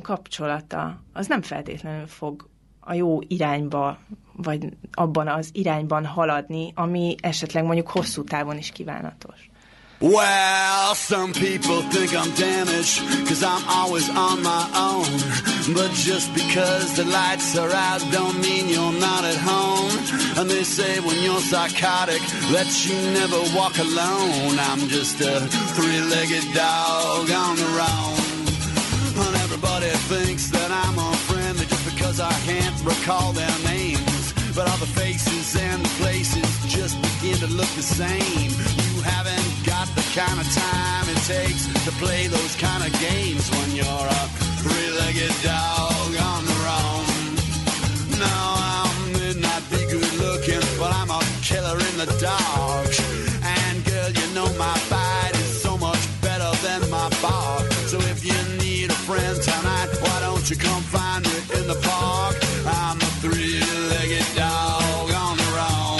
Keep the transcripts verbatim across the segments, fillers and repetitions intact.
kapcsolata az nem feltétlenül fog a jó irányba, vagy abban az irányban haladni, ami esetleg mondjuk hosszú távon is kívánatos. Well, some people think I'm damaged, cause I'm always on my own. But just because the lights are out don't mean you're not at home. And they say when you're psychotic that you never walk alone. I'm just a three-legged dog on the road. And everybody thinks that I'm unfriendly just because I can't recall their names. But all the faces and the places just begin to look the same. You haven't got the kind of time it takes to play those kind of games when you're a three-legged dog on the roam. No, I may not be good looking, but I'm a killer in the dark. And girl, you know my bite is so much better than my bark. So if you need a friend tonight, why don't you come find me in the park? I'm a three-legged dog on the roam.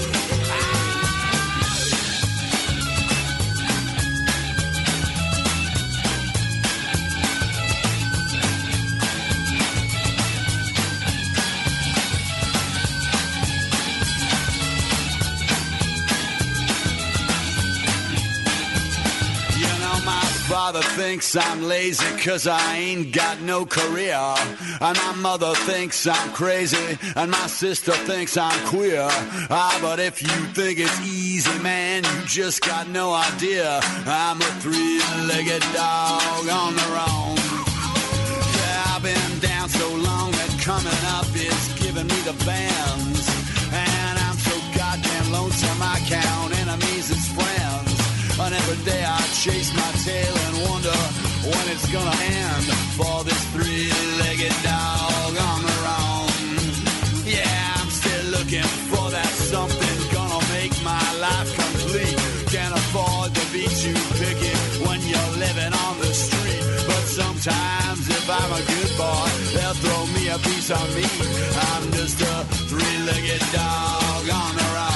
Father thinks I'm lazy cause I ain't got no career. And my mother thinks I'm crazy and my sister thinks I'm queer. Ah, but if you think it's easy, man, you just got no idea. I'm a three-legged dog on the roam. Yeah, I've been down so long that coming up is giving me the bands. And I'm so goddamn lonesome I count enemies as friends. And every day I chase my tail and wonder when it's gonna end for this three-legged dog on the roam. Yeah, I'm still looking for that something gonna make my life complete. Can't afford to be too picky when you're living on the street. But sometimes if I'm a good boy, they'll throw me a piece of meat. I'm just a three-legged dog on the roam.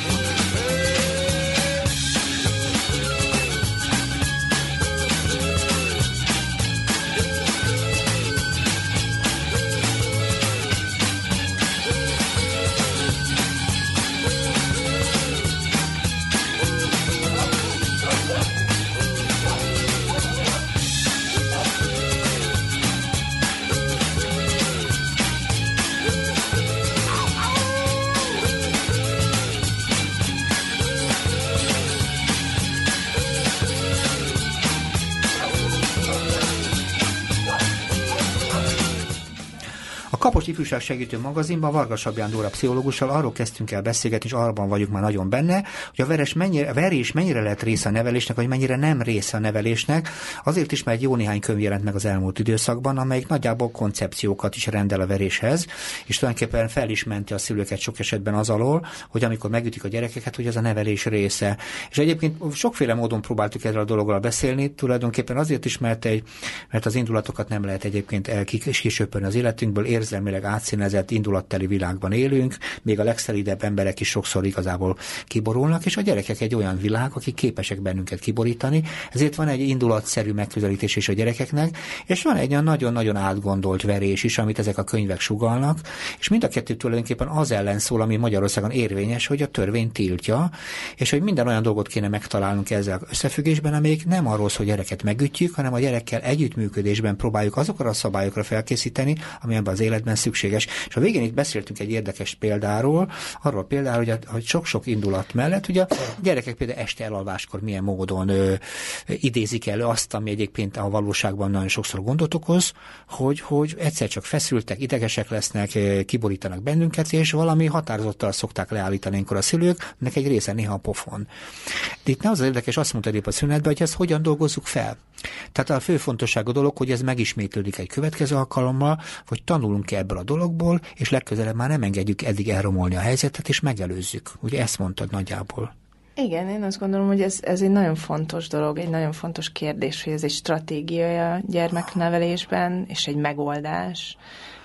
Kapos Ifjúság Segítő Magazinban Vargas Abján Dóra pszichológussal arról kezdtünk el beszélgetni, és arban vagyunk már nagyon benne, hogy a veres mennyire, a verés mennyire lehet része a nevelésnek, vagy mennyire nem része a nevelésnek. Azért is, mert egy jó néhány könyv jelent meg az elmúlt időszakban, amelyik nagyjából koncepciókat is rendel a veréshez, és tulajdonképpen fel is menti a szülőket sok esetben az alól, hogy amikor megütik a gyerekeket, hogy ez a nevelés része. És egyébként sokféle módon próbáltuk erről a dologról beszélni, tulajdonképpen azért is, mert, egy, mert az indulatokat nem lehet egyébként elkisöpörni az életünkből, érzelmileg átszínezett, indulatteli világban élünk, még a legszelídebb emberek is sokszor igazából kiborulnak, és a gyerekek egy olyan világ, akik képesek bennünket kiborítani, ezért van egy indulatszerű megközelítés is a gyerekeknek, és van egy olyan nagyon-nagyon átgondolt verés is, amit ezek a könyvek sugallnak, és mind a kettő tulajdonképpen az ellen szól, ami Magyarországon érvényes, hogy a törvény tiltja, és hogy minden olyan dolgot kéne megtalálnunk ezzel összefüggésben, amelyik nem arról szól, hogy gyereket megütjük, hanem a gyerekkel együttműködésben próbáljuk azokra a szabályokra felkészíteni, ami ebben az életben szükséges. És a végén itt beszéltünk egy érdekes példáról, arról például, hogy, a, hogy sok-sok indulat mellett, ugye a gyerekek például este elalváskor milyen módon ö, idézik elő azt, ami egyébként a valóságban nagyon sokszor gondot okoz, hogy, hogy egyszer csak feszültek, idegesek lesznek, kiborítanak bennünket, és valami határozottal szokták leállítani ilyenkor a szülők, ennek egy része néha a pofon. De itt nem az az érdekes, azt mondta épp a szünetben, hogy ezt hogyan dolgozzuk fel. Tehát a fő fontosságú dolog, hogy ez megismétlődik egy következő alkalommal, hogy tanulunk ebből a dologból, és legközelebb már nem engedjük eddig elromolni a helyzetet, és megelőzzük. Ugye ezt mondtad nagyjából. Igen, én azt gondolom, hogy ez, ez egy nagyon fontos dolog, egy nagyon fontos kérdés, hogy ez egy stratégia a gyermeknevelésben, és egy megoldás,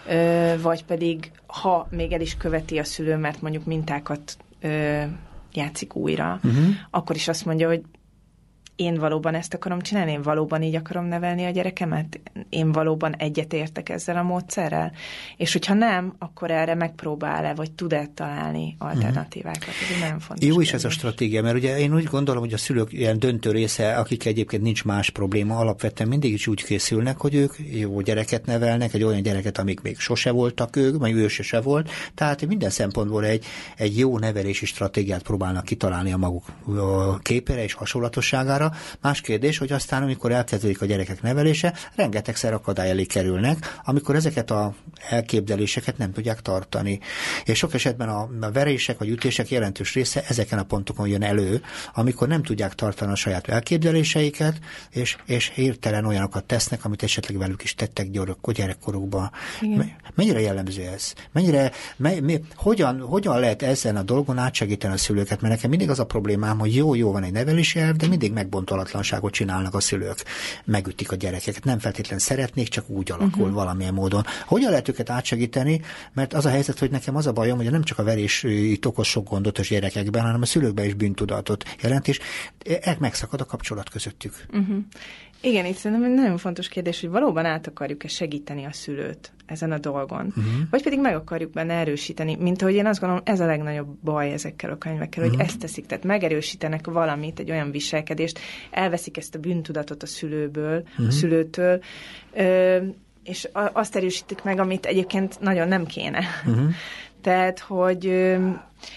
vagy pedig, ha még el is követi a szülő, mert mondjuk mintákat játszik újra, uh-huh. akkor is azt mondja, hogy én valóban ezt akarom csinálni, én valóban így akarom nevelni a gyerekemet, én valóban egyetértek ezzel a módszerrel, és hogyha nem, akkor erre megpróbál-e, vagy tud-e találni alternatívákat. Ez egy nagyon fontos Jó kérdés. is ez a stratégia, mert ugye én úgy gondolom, hogy a szülők ilyen döntő része, akik egyébként nincs más probléma, alapvetően mindig is úgy készülnek, hogy ők jó gyereket nevelnek, egy olyan gyereket, amik még sose voltak ők, vagy ő se volt, tehát minden szempontból egy, egy jó nevelési stratégiát próbálnak kitalálni a maguk képére és hasonlatosságára. Más kérdés, hogy aztán, amikor elkezdődik a gyerekek nevelése, rengetegszer akadály elé kerülnek, amikor ezeket az elképzeléseket nem tudják tartani. És sok esetben a, a verések vagy ütések jelentős része ezeken a pontokon jön elő, amikor nem tudják tartani a saját elképzeléseiket, és, és hirtelen olyanokat tesznek, amit esetleg velük is tettek gyerekkorukban. Mennyire jellemző ez? Mennyire, me, mi, hogyan, hogyan lehet ezen a dolgon átsegíteni a szülőket? Mert nekem mindig az a problémám, hogy jó-jó van egy nevelési elv, de mindig megbontolatlanságot csinálnak a szülők. Megütik a gyerekeket. Nem feltétlenül szeretnék, csak úgy alakul uh-huh. valamilyen módon. Hogyan lehet őket átsegíteni? Mert az a helyzet, hogy nekem az a bajom, hogy nem csak a verés itt okoz sok gondot a gyerekekben, hanem a szülőkben is bűntudatot jelent, és megszakad a kapcsolat közöttük. Uh-huh. Igen, itt szerintem egy nagyon fontos kérdés, hogy valóban át akarjuk-e segíteni a szülőt ezen a dolgon, uh-huh. vagy pedig meg akarjuk benne erősíteni, mint ahogy én azt gondolom, ez a legnagyobb baj ezekkel a könyvekkel, uh-huh. hogy ezt teszik, tehát megerősítenek valamit, egy olyan viselkedést, elveszik ezt a bűntudatot a szülőből, uh-huh. a szülőtől, ö, és azt erősítik meg, amit egyébként nagyon nem kéne. Uh-huh. Tehát, hogy... Ö,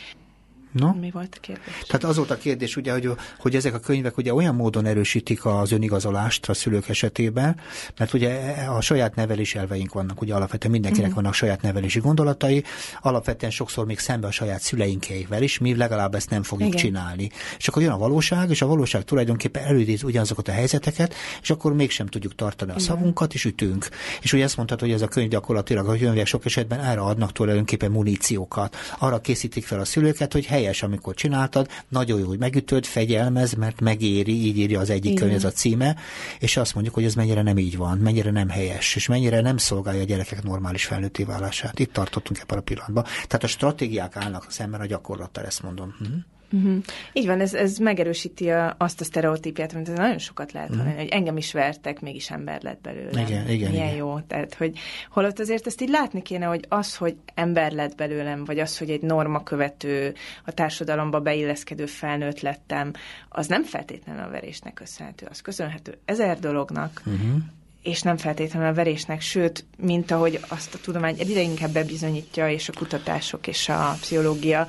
No? Mi volt a kérdés? Tehát az volt a kérdés, ugye, hogy, hogy ezek a könyvek ugye olyan módon erősítik az önigazolást a szülők esetében, mert ugye a saját nevelési elveink vannak, ugye alapvetően mindenkinek uh-huh. vannak saját nevelési gondolatai, alapvetően sokszor még szembe a saját szüleinkeivel is, mi legalább ezt nem fogjuk Igen. csinálni. És akkor jön a valóság, és a valóság tulajdonképpen előidéz ugyanazokat a helyzeteket, és akkor mégsem tudjuk tartani a Igen. szavunkat, és ütünk. És ugye ezt mondtad, hogy ez a könyv gyakorlatilag a könyvek sok esetben erre adnak tulajdonképpen muníciókat. Arra készítik fel a szülőket, hogy helyes, amikor csináltad, nagyon jó, hogy megütöd, fegyelmez, mert megéri, így írja az egyik könyv, ez a címe, és azt mondjuk, hogy ez mennyire nem így van, mennyire nem helyes, és mennyire nem szolgálja a gyerekek normális felnőtté válását. Itt tartottunk ebben a pillanatban. Tehát a stratégiák állnak szemben a gyakorlattal, ezt mondom. Hm? Uh-huh. Így van, ez, ez megerősíti a, azt a sztereotípiát, amit ez nagyon sokat lehet mondani, uh-huh. hogy engem is vertek, mégis ember lett belőlem. Igen, igen, Milyen igen. jó. Tehát, hogy holott azért ezt így látni kéne, hogy az, hogy ember lett belőlem, vagy az, hogy egy normakövető, a társadalomba beilleszkedő felnőtt lettem, az nem feltétlenül a verésnek köszönhető. Az köszönhető ezer dolognak, uh-huh. és nem feltétlenül a verésnek, sőt, mint ahogy azt a tudomány egyre inkább bebizonyítja, és a kutatások és a pszichológia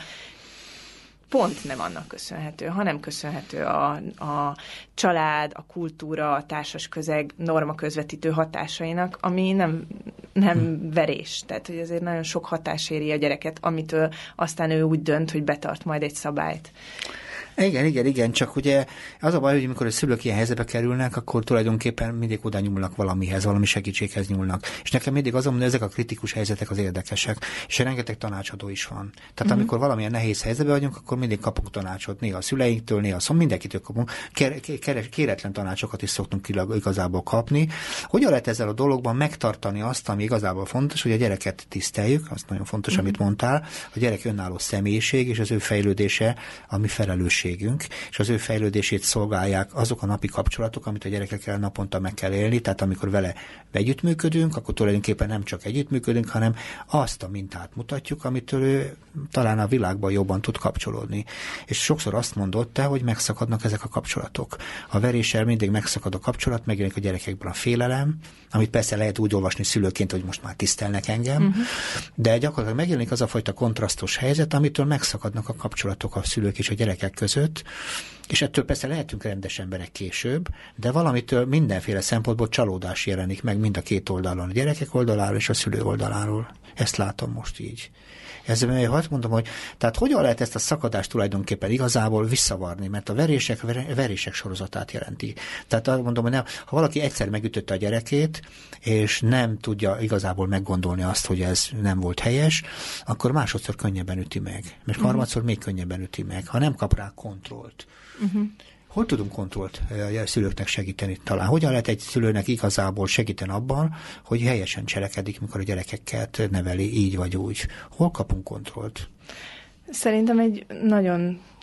pont nem annak köszönhető, hanem köszönhető a, a család, a kultúra, a társas közeg norma közvetítő hatásainak, ami nem, nem verés. Tehát, hogy azért nagyon sok hatás éri a gyereket, amitől aztán ő úgy dönt, hogy betart majd egy szabályt. Igen, igen, igen, csak ugye az a baj, hogy amikor a szülők ilyen helyzetbe kerülnek, akkor tulajdonképpen mindig oda nyúlnak valamihez, valami segítséghez nyúlnak. És nekem mindig azon, hogy ezek a kritikus helyzetek az érdekesek, és rengeteg tanácsadó is van. Tehát uh-huh. amikor valamilyen nehéz helyzetben vagyunk, akkor mindig kapunk tanácsot, néha a szüleinktől, néha szóval mindenkitől kapunk. Kéretlen tanácsokat is szoktunk igazából kapni. Hogyan lehet ezzel a dologban megtartani azt, ami igazából fontos, hogy a gyereket tiszteljük, az nagyon fontos, uh-huh. amit mondtál, a gyerek önálló személyiség, és az ő fejlődése, ami felelősség. És az ő fejlődését szolgálják azok a napi kapcsolatok, amit a gyerekekkel naponta meg kell élni, tehát amikor vele együttműködünk, akkor tulajdonképpen nem csak együttműködünk, hanem azt a mintát mutatjuk, amitől ő talán a világban jobban tud kapcsolódni. És sokszor azt mondod te, hogy megszakadnak ezek a kapcsolatok. A veréssel mindig megszakad a kapcsolat, megjelenik a gyerekekben a félelem, amit persze lehet úgy olvasni szülőként, hogy most már tisztelnek engem, uh-huh. de gyakorlatilag megjelenik az a fajta kontrasztos helyzet, amitől megszakadnak a kapcsolatok a szülők és a gyerekek között, és ettől persze lehetünk rendes emberek később, de valamitől mindenféle szempontból csalódás jelenik meg mind a két oldalon, a gyerekek oldaláról és a szülő oldaláról. Ezt látom most így. Ezzel azt mondom, hogy tehát hogyan lehet ezt a szakadást tulajdonképpen igazából visszavarni, mert a verések, verések sorozatát jelenti. Tehát azt mondom, hogy nem, ha valaki egyszer megütötte a gyerekét, és nem tudja igazából meggondolni azt, hogy ez nem volt helyes, akkor másodszor könnyebben üti meg. Mert uh-huh. harmadszor még könnyebben üti meg, ha nem kap rá kontrollt. Uh-huh. Hol tudunk kontrollt a szülőknek segíteni talán? Hogyan lehet egy szülőnek igazából segíteni abban, hogy helyesen cselekedik, mikor a gyerekeket neveli így vagy úgy? Hol kapunk kontrollt? Szerintem egy nagyon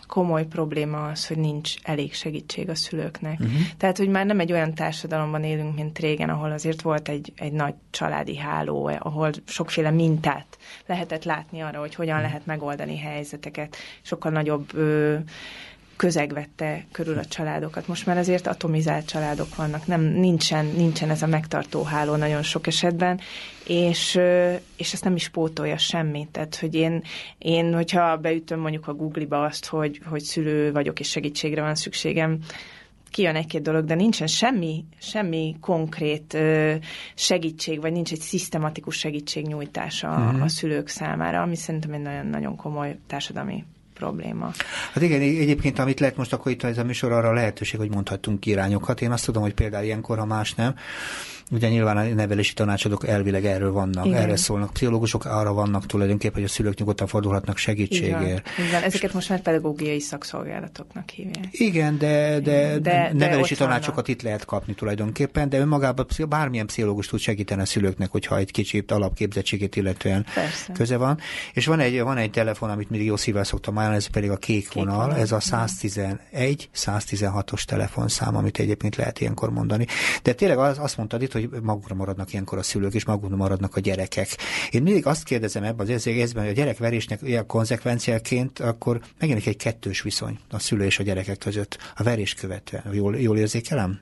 komoly probléma az, hogy nincs elég segítség a szülőknek. Uh-huh. Tehát, hogy már nem egy olyan társadalomban élünk, mint régen, ahol azért volt egy, egy nagy családi háló, ahol sokféle mintát lehetett látni arra, hogy hogyan lehet megoldani helyzeteket. Sokkal nagyobb ö, közeg vette körül a családokat. Most már azért atomizált családok vannak, nem, nincsen, nincsen ez a megtartó háló nagyon sok esetben, és, és ezt nem is pótolja semmit. Tehát, hogy én, én hogyha beütöm mondjuk a Google-ba azt, hogy, hogy szülő vagyok és segítségre van szükségem, kijön egy-két dolog, de nincsen semmi, semmi konkrét ö, segítség, vagy nincs egy szisztematikus segítségnyújtás a, uh-huh. a szülők számára, ami szerintem egy nagyon-nagyon komoly társadalmi probléma. Hát igen, egyébként amit lehet most akkor itt ez a műsor arra a lehetőség, hogy mondhattunk irányokat. Én azt tudom, hogy például ilyenkor, ha más nem, ugye nyilván a nevelési tanácsadók elvileg erről vannak, igen. erre szólnak. Pszichológusok arra vannak tulajdonképpen, hogy a szülők nyugodtan fordulhatnak segítségért. Igen, ezeket most már pedagógiai szakszolgálatoknak hívják. Igen, de, de, de nevelési de tanácsokat vannak. Itt lehet kapni tulajdonképpen, de önmagában bármilyen pszichológus tud segíteni a szülőknek, hogyha egy kicsit alapképzettségét illetően Persze. köze van. És van egy, van egy telefon, amit mindig jó szívvel szoktam ajánlani, ez pedig a kék, kék vonal, vonal, ez a száztizenegy száztizenhatos telefonszám, amit egyébként lehet ilyenkor mondani. De tényleg az, azt mondtad itt, hogy magukra maradnak ilyenkor a szülők, és magukra maradnak a gyerekek. Én mindig azt kérdezem ebben az érzésben, hogy a gyerekverésnek ilyen konzekvenciaként akkor megjelenik egy kettős viszony a szülő és a gyerekek között, a verés követően. Jól, jól érzékelem?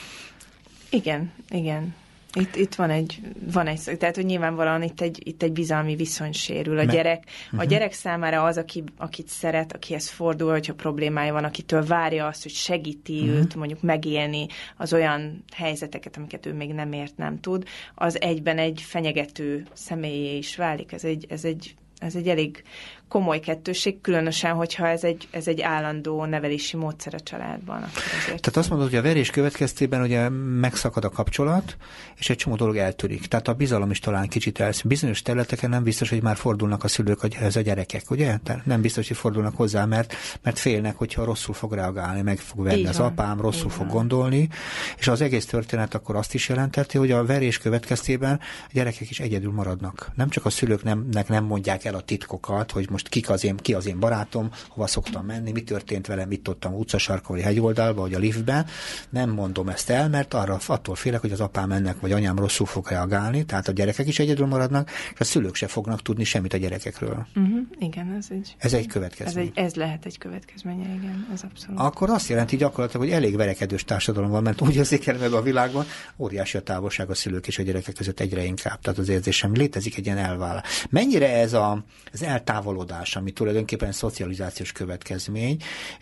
Igen, igen. Itt, itt van egy, van egy, tehát hogy nyilvánvalóan itt egy, itt egy bizalmi viszony sérül. A gyerek, uh-huh. a gyerek számára az, aki, akit szeret, akihez fordul, hogyha problémája van, akitől várja azt, hogy segíti uh-huh. őt mondjuk megélni az olyan helyzeteket, amiket ő még nem ért, nem tud, az egyben egy fenyegető személyé is válik. Ez egy, ez egy, ez egy elég komoly kettőség, különösen, hogyha ez egy, ez egy állandó nevelési módszer a családban. Tehát azt mondod, hogy a verés következtében ugye megszakad a kapcsolat, és egy csomó dolog eltörik. Tehát a bizalom is talán kicsit elszűn. Bizonyos területeken nem biztos, hogy már fordulnak a szülők, ez a gyerekek, ugye? Tehát nem biztos, hogy fordulnak hozzá, mert, mert félnek, hogyha rosszul fog reagálni, meg fog venni az apám, rosszul fog gondolni, és az egész történet akkor azt is jelentette, hogy a verés következtében a gyerekek is egyedül maradnak. Nem csak a szülők nem, nem mondják el a titkokat, hogy most Kik az én, ki az én barátom, hova szoktam menni, mi történt velem, mit tudtam utcasarkon, vagy hegyoldalba, vagy a liftben. Nem mondom ezt el, mert arra attól félek, hogy az apám ennek, vagy anyám rosszul fog reagálni, tehát a gyerekek is egyedül maradnak, és a szülők se fognak tudni semmit a gyerekekről. Uh-huh, igen, ez egy, ez egy következmény. Ez, egy, ez lehet egy következménye, igen, ez abszolút. Akkor azt jelenti gyakorlatilag, hogy elég verekedős társadalom van, mert úgy érzékel meg a világban, óriási a távolság a szülők és a gyerekek között egyre inkább. Tehát az érzésem, létezik egy ilyen elválás. Mennyire ez a, az eltávolodás, ami tulajdonképpen szocializációs következmény,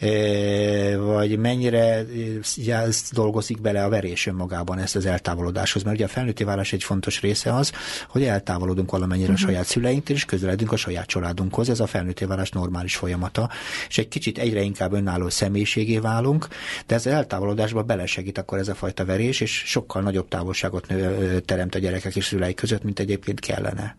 vagy mennyire dolgozik bele a verés önmagában ezt az eltávolodáshoz, mert ugye a felnőtté válás egy fontos része az, hogy eltávolodunk valamennyire uh-huh. a saját szüleinktől, és közeledünk a saját családunkhoz, ez a felnőtté válás normális folyamata, és egy kicsit egyre inkább önálló személyiségé válunk, de ez az eltávolodásba belesegít akkor ez a fajta verés, és sokkal nagyobb távolságot teremt a gyerekek és szüleik között, mint egyébként kellene.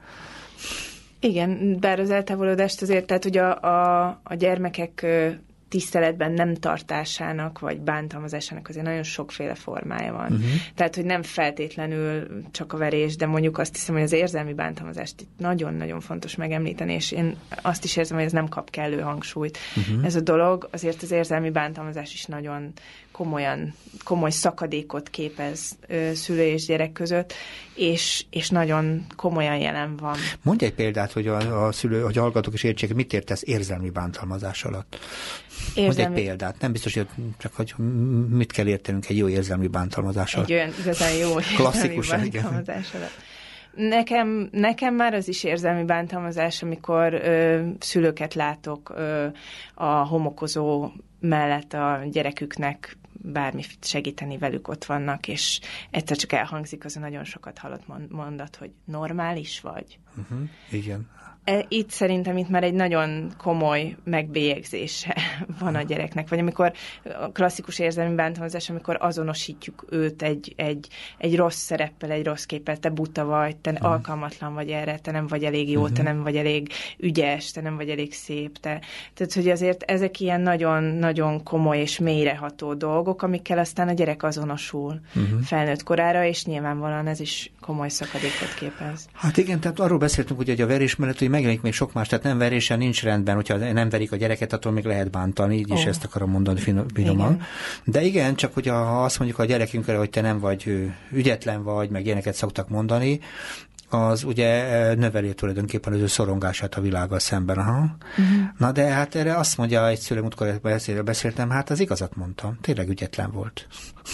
Igen, bár az eltávolodást azért, tehát hogy a, a, a gyermekek tiszteletben nem tartásának, vagy bántalmazásának azért nagyon sokféle formája van. Uh-huh. Tehát, hogy nem feltétlenül csak a verés, de mondjuk azt hiszem, hogy az érzelmi bántalmazást itt nagyon-nagyon fontos megemlíteni, és én azt is érzem, hogy ez nem kap kellő hangsúlyt. Uh-huh. Ez a dolog, azért az érzelmi bántalmazás is nagyon komolyan, komoly szakadékot képez ö, szülő és gyerek között, és, és nagyon komolyan jelen van. Mondj egy példát, hogy a, a szülő, hogy a hallgatók is értsék, mit értesz érzelmi bántalmazás alatt? Érzelmi... Mondj egy példát. Nem biztos, hogy csak hogy mit kell értenünk egy jó érzelmi bántalmazás alatt. Egy olyan igazán jó érzelmi bántalmazás alatt. Nekem, nekem már az is érzelmi bántalmazás, amikor ö, szülőket látok ö, a homokozó mellett a gyereküknek bármi segíteni velük ott vannak, és egyszer csak elhangzik az a nagyon sokat hallott mondat, hogy normális vagy. Uh-huh, igen. Itt szerintem itt már egy nagyon komoly megbélyegzése van a gyereknek, vagy amikor a klasszikus érzelmi bántalmazás, amikor azonosítjuk őt egy, egy, egy rossz szereppel, egy rossz képpel, te buta vagy, te uh-huh. alkalmatlan vagy erre, te nem vagy elég jó, uh-huh. te nem vagy elég ügyes, te nem vagy elég szép. Te. Tehát, hogy azért ezek ilyen nagyon-nagyon komoly és mélyreható dolgok, dolgok, amikkel aztán a gyerek azonosul uh-huh. felnőtt korára, és nyilvánvalóan ez is komoly szakadékot képez. Hát igen, tehát arról beszéltünk, ugye, hogy a verés mellett, hogy megjelenik még sok más, tehát nem verésen nincs rendben, hogyha nem verik a gyereket, attól még lehet bántani, így oh. is ezt akarom mondani finoman. Igen. De igen, csak hogyha azt mondjuk a gyerekünkre, hogy te nem vagy ügyetlen vagy, meg ilyeneket szoktak mondani, az ugye növeli tulajdonképpen az ő szorongását a világgal szemben. Aha. Uh-huh. Na de hát erre azt mondja egy szülő, múltkor beszéltem, hát az igazat mondtam, tényleg ügyetlen volt.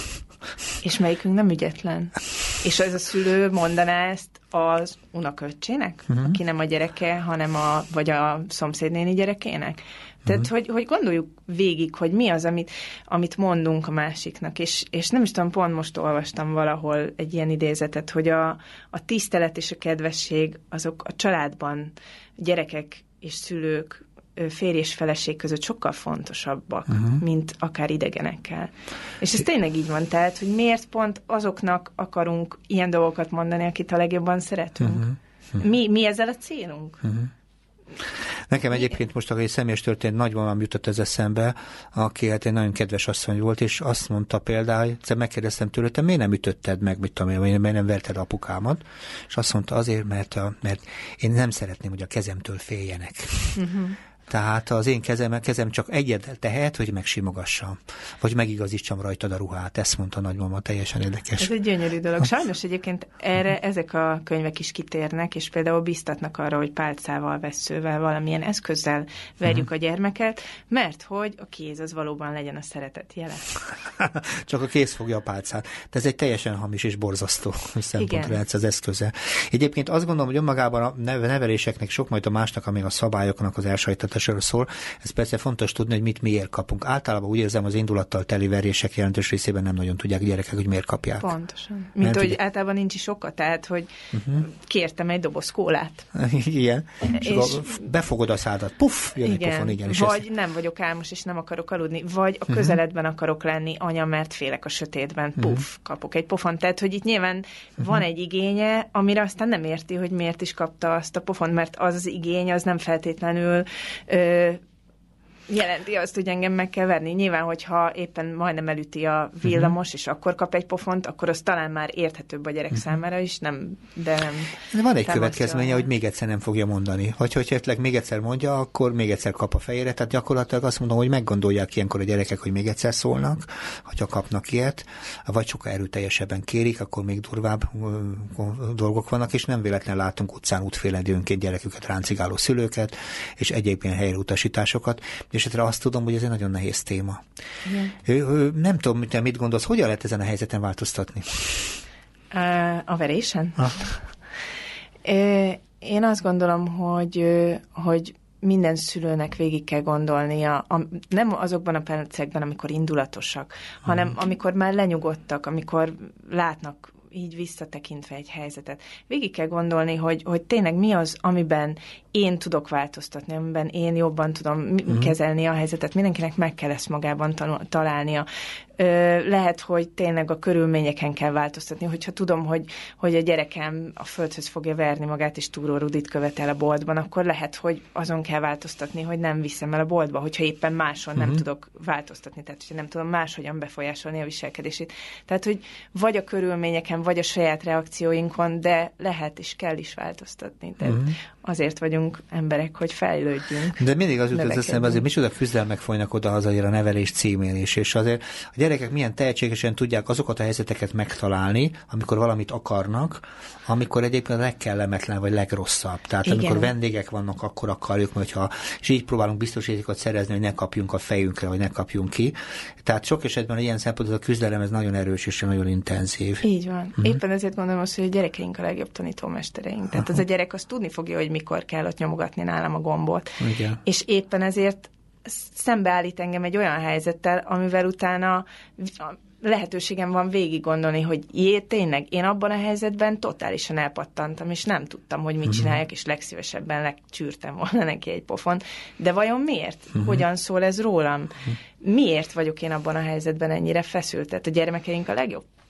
És melyikünk nem ügyetlen? És ez a szülő mondaná ezt az unoköccsének, uh-huh. aki nem a gyereke, hanem a, vagy a szomszédnéni gyerekének? Tehát, uh-huh. hogy, hogy gondoljuk végig, hogy mi az, amit, amit mondunk a másiknak, és, és nem is tudom, pont most olvastam valahol egy ilyen idézetet, hogy a, a tisztelet és a kedvesség azok a családban gyerekek és szülők, férj és feleség között sokkal fontosabbak, uh-huh. mint akár idegenekkel. És ez tényleg így van, tehát, hogy miért pont azoknak akarunk ilyen dolgokat mondani, akit a legjobban szeretünk. Uh-huh. Uh-huh. Mi, mi ezzel a célunk? Uh-huh. Nekem egyébként most egy személyes történet nagymamám jutott ez eszembe, aki hát egy nagyon kedves asszony volt, és azt mondta például, egyszer megkérdeztem tőle, te miért nem ütötted meg, mit tudom én, miért nem verted apukámat, és azt mondta azért, mert, a, mert én nem szeretném, hogy a kezemtől féljenek. Uh-huh. Tehát az én kezem, kezem csak egyet tehet, hogy megsimogassam, vagy megigazítsam rajtad a ruhát. Ezt mondta nagymama, teljesen érdekes. Ez egy gyönyörű dolog. Sajnos egyébként erre ezek a könyvek is kitérnek, és például biztatnak arra, hogy pálcával, vesszővel, valamilyen eszközzel verjük uh-huh. a gyermeket, mert hogy a kéz az valóban legyen a szeretet jele. Csak a kéz fogja a pálcát. De ez egy teljesen hamis és borzasztó szempontra lehetsz az eszköze. Egyébként azt gondolom, hogy önmagában a neveléseknek sok majd a másnak, amíg a szabályoknak az elsajátításról szól. Ez persze fontos tudni, hogy mit miért kapunk. Általában úgy érzem, az indulattal teli verések jelentős részében nem nagyon tudják gyerekek, hogy miért kapják. Pontosan. Mint hogy ugye... általában nincs is oka, tehát, hogy uh-huh. kértem egy doboz kólát. Igen. És, és befogod a szádat. Puff, jön egy pofon, igen. És vagy ezt... nem vagyok álmos, és nem akarok aludni. Vagy a közeledben uh-huh. akarok lenni, anya, mert félek a sötétben. Puff, uh-huh. kapok egy pofon. Tehát, hogy itt nyilván uh-huh. van egy igénye, amire aztán nem érti, hogy miért is kapta azt a pofont, mert az az igény, az nem feltétlenül Ö, jelenti azt, hogy engem meg kell verni. Nyilván, hogyha éppen majdnem elüti a villamos, uh-huh. és akkor kap egy pofont, akkor az talán már érthetőbb a gyerek uh-huh. számára is, nem, de nem. De van egy következménye, hogy még egyszer nem fogja mondani. Vagy hogyha esetleg még egyszer mondja, akkor még egyszer kap a fejére. Tehát gyakorlatilag azt mondom, hogy meggondolják ilyenkor a gyerekek, hogy még egyszer szólnak, hogyha kapnak ilyet, vagy sokkal erőteljesebben kérik, akkor még durvább dolgok vannak, és nem véletlen látunk utcán útfélen időnként gyereküket ráncigáló szülőket, és egyébként helyreutasításokat. És etre azt tudom, hogy ez egy nagyon nehéz téma. Yeah. Nem tudom, te mit gondolsz, hogyan lehet ezen a helyzeten változtatni? A verésen? Ah. Én azt gondolom, hogy, hogy minden szülőnek végig kell gondolnia, a, nem azokban a percekben, amikor indulatosak, hanem hmm. amikor már lenyugodtak, amikor látnak így visszatekintve egy helyzetet. Végig kell gondolni, hogy, hogy tényleg mi az, amiben én tudok változtatni, amiben én jobban tudom mm. kezelni a helyzetet. Mindenkinek meg kell ezt magában találnia. Ö, lehet, hogy tényleg a körülményeken kell változtatni, hogyha tudom, hogy, hogy a gyerekem a földhöz fogja verni magát, és Túró Rudit követel a boltban, akkor lehet, hogy azon kell változtatni, hogy nem viszem el a boltba, hogyha éppen máson mm. nem tudok változtatni, tehát hogyha nem tudom máshogyan befolyásolni a viselkedését. Tehát, hogy vagy a körülményeken, vagy a saját reakcióinkon, de lehet és kell is változtatni. Tehát mm. azért vagyunk emberek, hogy fejlődjünk. De mindig az jut az eszembe, azért micsoda küzdelmek folynak oda azért a nevelés címén is, és azért a gyerekek milyen tehetségesen tudják azokat a helyzeteket megtalálni, amikor valamit akarnak, amikor egyébként a legkellemetlen vagy legrosszabb. Tehát igen. amikor vendégek vannak, akkor akarjuk, hogyha, és így próbálunk biztosítékot szerezni, hogy ne kapjunk a fejünkre, vagy ne kapjunk ki. Tehát sok esetben ilyen szempontból a küzdelem ez nagyon erős és nagyon intenzív. Így van. Mm-hmm. Éppen ezért gondolom azt, hogy a gyerekeink a legjobb tanítómestereink. Tehát az a gyerek azt tudni fogja, hogy mikor kell ott nyomogatni nálam a gombot. Igen. És éppen ezért szembeállít engem egy olyan helyzettel, amivel utána lehetőségem van végig gondolni, hogy jé, tényleg, én abban a helyzetben totálisan elpattantam, és nem tudtam, hogy mit csináljak, és legszívesebben legcsűrtem volna neki egy pofon. De vajon miért? Uh-huh. Hogyan szól ez rólam? Uh-huh. Miért vagyok én abban a helyzetben ennyire feszült? Tehát a gyermekeink a legjobb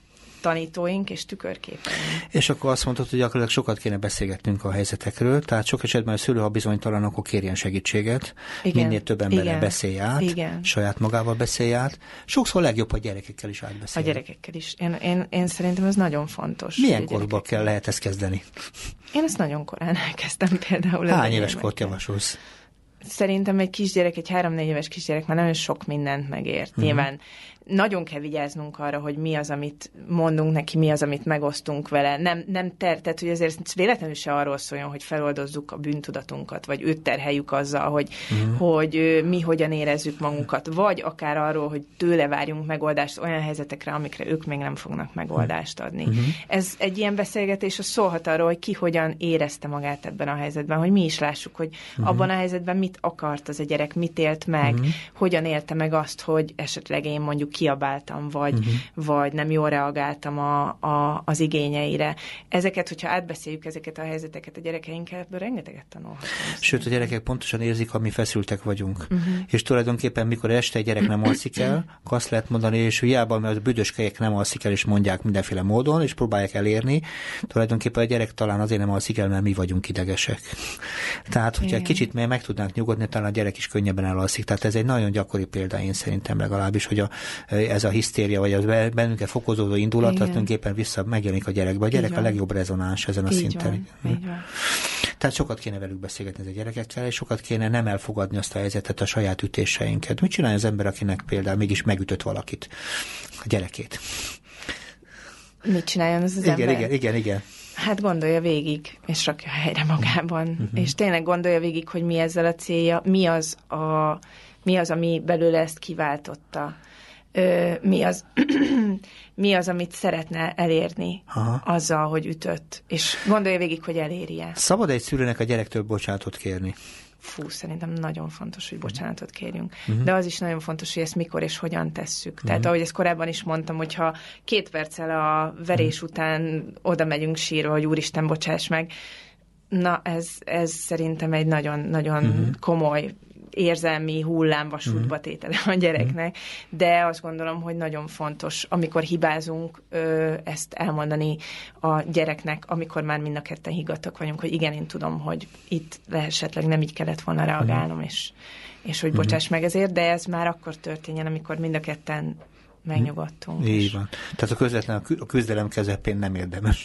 tanítóink és tükörképeink. És akkor azt mondtad, hogy gyakorlatilag sokat kéne beszélgetnünk a helyzetekről, tehát sok esetben a szülő, ha bizonytalan, akkor kérjen segítséget, igen, minél több emberrel beszélj át, igen, saját magával beszélj át. Sokszor legjobb, a gyerekekkel is átbeszélni. A gyerekekkel is. Én, én, én szerintem ez nagyon fontos. Milyen korban kell lehet ezt kezdeni? Én ezt nagyon korán elkezdtem például. Hány éves kort javasolsz? Szerintem egy kisgyerek, egy három-négy éves kisgyerek már nagyon sok mindent megért. Uh-huh. Nyilván nagyon kell vigyáznunk arra, hogy mi az, amit mondunk neki, mi az, amit megosztunk vele. Nem, nem ter, tehát, hogy azért véletlenül se arról szóljon, hogy feloldozzuk a bűntudatunkat, vagy őt terheljük azzal, hogy, uh-huh. hogy mi hogyan érezzük magunkat, vagy akár arról, hogy tőle várjunk megoldást olyan helyzetekre, amikre ők még nem fognak megoldást adni. Uh-huh. Ez egy ilyen beszélgetés, az szólhat arról, hogy ki hogyan érezte magát ebben a helyzetben, hogy mi is lássuk, hogy uh-huh. abban a helyzetben mit akart az a gyerek, mit élt meg, uh-huh. hogyan élte meg azt, hogy esetleg én mondjuk kiabáltam, vagy, uh-huh. vagy nem jól reagáltam a, a, az igényeire. Ezeket, hogyha átbeszéljük ezeket a helyzeteket a gyerekeinkkel, ebből rengeteget tanulhatunk. Sőt, a gyerekek pontosan érzik, ha mi feszültek vagyunk. Uh-huh. És tulajdonképpen, mikor este egy gyerek nem alszik el, akkor azt lehet mondani, és hiába, mert a büdös kelyek nem alszik el, és mondják mindenféle módon, és próbálják elérni, tulajdonképpen a gyerek talán azért nem alszik el, mert mi vagyunk idegesek. Tehát, hogyha igen. egy kicsit meg tudnánk nyugodni, talán a gyerek is könnyebben elalszik. Tehát ez egy nagyon gyakori példa, én szerintem legalábbis, hogy a ez a hisztéria, vagy az bennünket fokozódó indulat, az tulajdonképpen vissza megjelenik a gyerekbe. A gyerek a legjobb rezonáns ezen a így szinten. Van, van. Tehát sokat kéne velük beszélgetni a gyerekekkel, és sokat kéne nem elfogadni azt a helyzetet, a saját ütéseinket. Mit csinálja az ember, akinek például mégis megütött valakit, a gyerekét? Mit csináljon az az igen, ember? Igen, igen, igen. Hát gondolja végig, és rakja helyre magában. Uh-huh. És tényleg gondolja végig, hogy mi ezzel a célja, mi az, a, mi az ami belőle ezt kiváltotta. Ö, mi, az, mi az, amit szeretne elérni aha. azzal, hogy ütött, és gondolja végig, hogy eléri-e. Szabad egy szülőnek a gyerektől bocsánatot kérni? Fú, szerintem nagyon fontos, hogy bocsánatot kérjünk. Uh-huh. De az is nagyon fontos, hogy ezt mikor és hogyan tesszük. Uh-huh. Tehát ahogy ezt korábban is mondtam, hogyha két perccel a verés uh-huh. után oda megyünk sírva, hogy úristen, bocsáss meg, na ez, ez szerintem egy nagyon-nagyon uh-huh. komoly érzelmi hullámvasútba tétele a gyereknek, de azt gondolom, hogy nagyon fontos, amikor hibázunk, ezt elmondani a gyereknek, amikor már mind a ketten higgadtak vagyunk, hogy igen, én tudom, hogy itt esetleg nem így kellett volna reagálnom, és, és hogy bocsáss meg ezért, de ez már akkor történjen, amikor mind a ketten megnyugodtunk. Így van. Tehát a közvetlen a küzdelem közepén nem érdemes.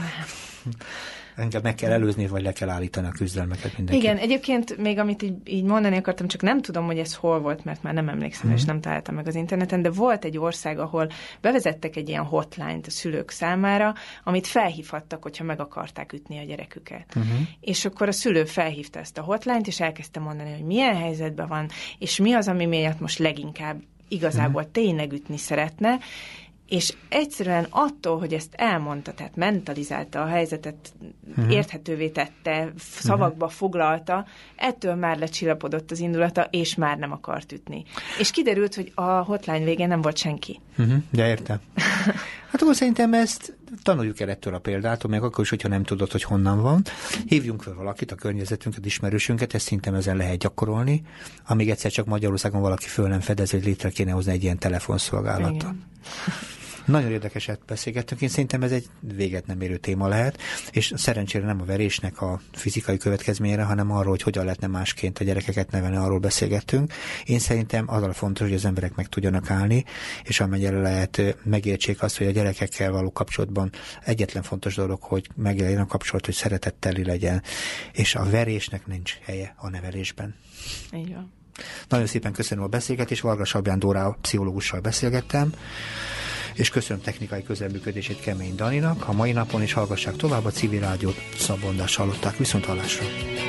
Engem meg kell előzni, vagy le kell állítani a küzdelmeket mindenki. Igen, egyébként még amit így, így mondani akartam, csak nem tudom, hogy ez hol volt, mert már nem emlékszem, mm. és nem találtam meg az interneten, de volt egy ország, ahol bevezettek egy ilyen hotline-t a szülők számára, amit felhívhattak, hogyha meg akarták ütni a gyereküket. Mm-hmm. És akkor a szülő felhívta ezt a hotline-t, és elkezdte mondani, hogy milyen helyzetben van, és mi az, ami miatt most leginkább igazából mm. tényleg ütni szeretne, és egyszerűen attól, hogy ezt elmondta, tehát mentalizálta a helyzetet, uh-huh. érthetővé tette, szavakba uh-huh. foglalta, ettől már lecsillapodott az indulata, és már nem akart ütni. És kiderült, hogy a hotline végén nem volt senki. Uh-huh. De értem. Hát akkor szerintem ezt tanuljuk el ettől a példától, még akkor is, hogyha nem tudod, hogy honnan van. Hívjunk fel valakit, a környezetünket, ismerősünket, ezt szerintem ezen lehet gyakorolni, amíg egyszer csak Magyarországon valaki föl nem fedez, hogy létre kéne hozni egy ilyen telefonszolgálatot. Igen. Nagyon érdekeset beszélgettünk, én szerintem ez egy véget nem érő téma lehet, és szerencsére nem a verésnek a fizikai következményére, hanem arról, hogy hogyan lehetne másként a gyerekeket nevelni, arról beszélgettünk. Én szerintem az a fontos, hogy az emberek meg tudjanak állni, és amennyire lehet megértsék azt, hogy a gyerekekkel való kapcsolatban egyetlen fontos dolog, hogy megjelenjen a kapcsolat, hogy szeretetteli legyen, és a verésnek nincs helye a nevelésben. Így van. Nagyon szépen köszönöm a beszélgetést, Varga Sabján Dóra pszichológussal beszélgettem, és köszönöm technikai közreműködését Kemény Daninak. A mai napon is hallgassák tovább a Civil Rádiót, Szabó Andrást hallották. Viszont hallásra!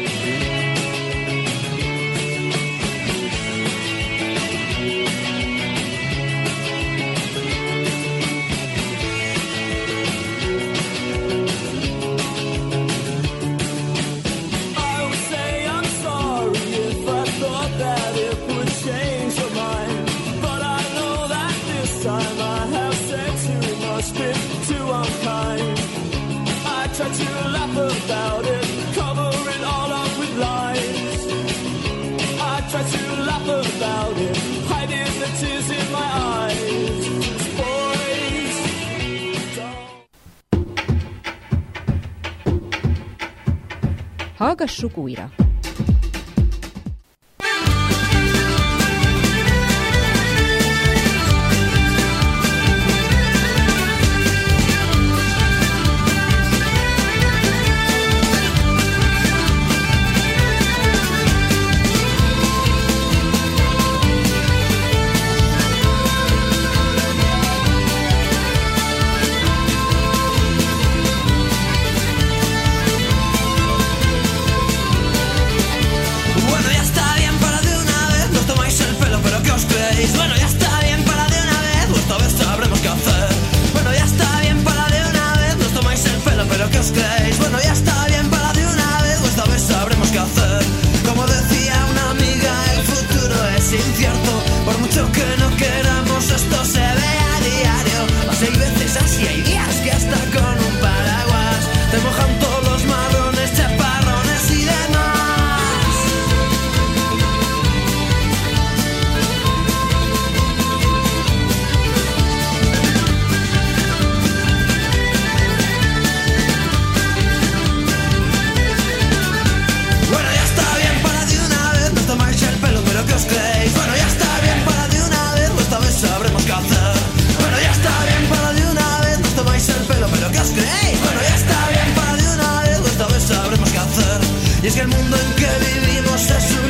Try to laugh about it, cover it all up with lies. I try to laugh about it, hiding the tears in my eyes. Boys, don't Hallgassuk újra! Y es que el mundo en que vivimos es un